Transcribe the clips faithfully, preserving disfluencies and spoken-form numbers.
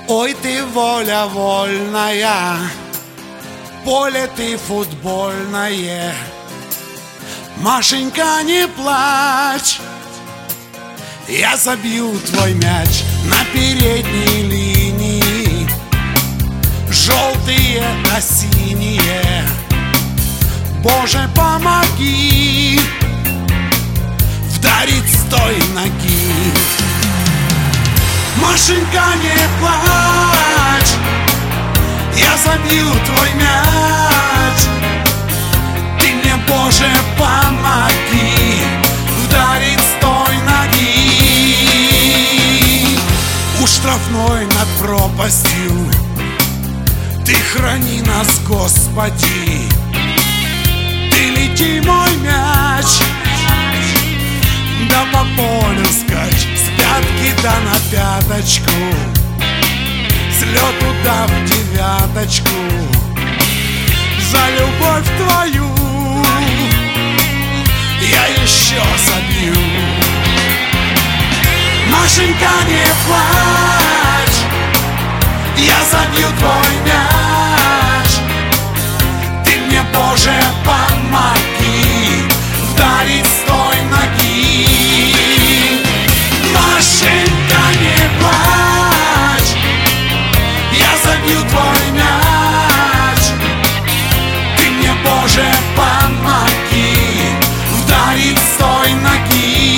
Ой, ты воля вольная, поле ты футбольное. Машенька, не плачь, я забью твой мяч на передней линии. Желтые да синие, Боже, помоги вдарить с той ноги. Машенька, не плачь, я забью твой мяч. Ты мне, Боже, помоги вдарить с той ноги. У штрафной над пропастью Ты храни нас, Господи. Ты лети, мой мяч, да по полю скачь, с пятки да на пяточку, с лету да в девяточку. За любовь твою я еще забью. Машенька, не плачь, я забью твой мяч. Ты мне, Боже, помоги вдарить с той ноги. Машенька, не плачь, я забью твой мяч. Ты мне, Боже, помоги вдарить с той ноги.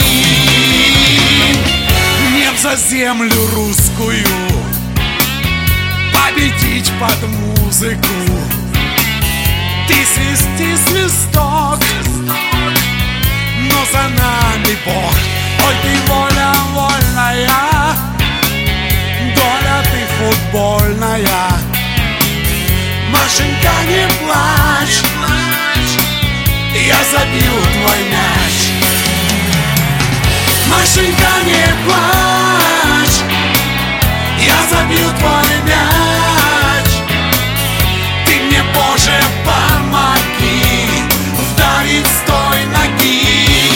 Нет, за землю русскую победить под музыку. Ты свисти свисток, но за нами Бог. Ой, ты воля вольная, доля ты футбольная. Машенька, не плачь, я забью твой мяч. Машенька, не плачь, я забью твой мяч. Ты мне, Боже, помоги вдарить с той ноги.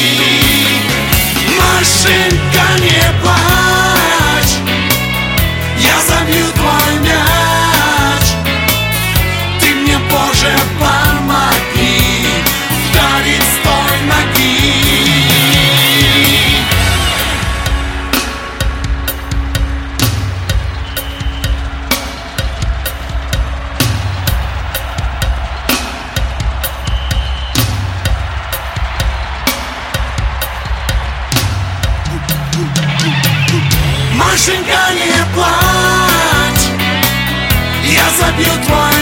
Машенька, не плачь, я забью твой мяч. Ты мне, Боже, помоги вдарить с той ноги. Машенька, не плачь, я забью твой